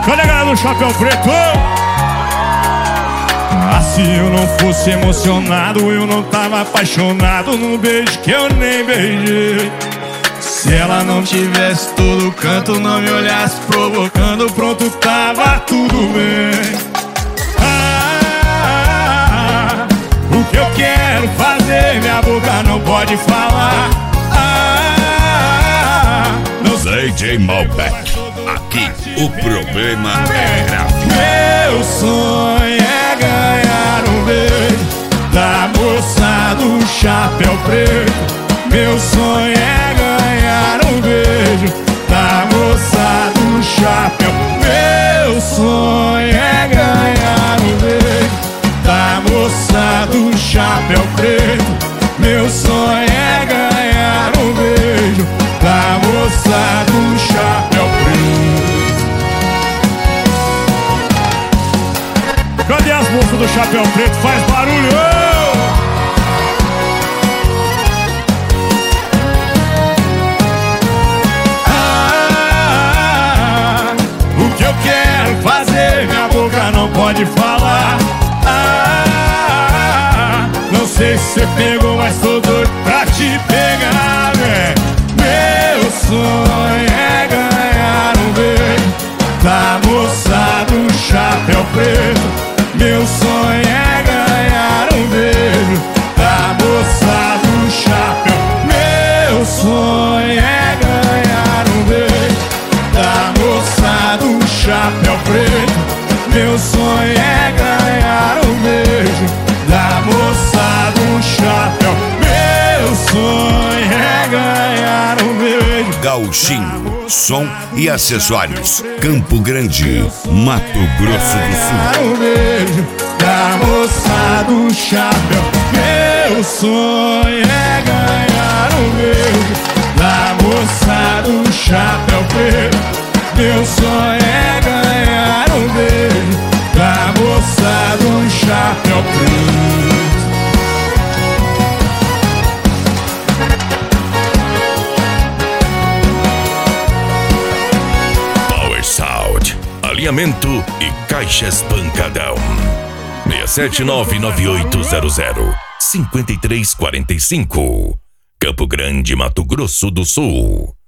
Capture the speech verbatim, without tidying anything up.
Cadê a galera do Chapéu Preto? Ah, se eu não fosse emocionado, eu não tava apaixonado num beijo que eu nem beijei. Se ela não tivesse todo canto, não me olhasse provocando, pronto, tava tudo bem. Ah, o que eu quero fazer, minha boca não pode falar. Ah, não sei. D J Malbec, aqui o problema é grave. Meu sonho é ganhar um beijo da moça do Chapéu Preto. Meu sonho é ganhar um beijo da moça do chapéu. Meu sonho é ganhar um beijo da moça do Chapéu Preto. Meu sonho é ganhar um beijo da moça do Chapéu Preto. Cadê as moças do Chapéu Preto? Faz barulho! Minha boca não pode falar. Ah, não sei se você pegou, mas tô doido pra te pegar, né? Meu sonho é ganhar um beijo da moça do Chapéu Preto. Meu sonho é ganhar um beijo da moça do chapéu. Meu sonho é ganhar um beijo da moça do Chapéu Preto. Meu sonho é ganhar um beijo da moça do chapéu. Meu sonho é ganhar um beijo. Gauchinho, som e acessórios. Campo Grande, Mato Grosso do Sul. Um beijo da moça do chapéu. Meu sonho é ganhar um beijo da moça do Chapéu Preto. Meu sonho é ganhar um beijo da moça do Chapéu Preto. Power Sound, alinhamento e caixas pancadão. seis sete nove nove oito zero zero cinco três quatro cinco. Campo Grande, Mato Grosso do Sul.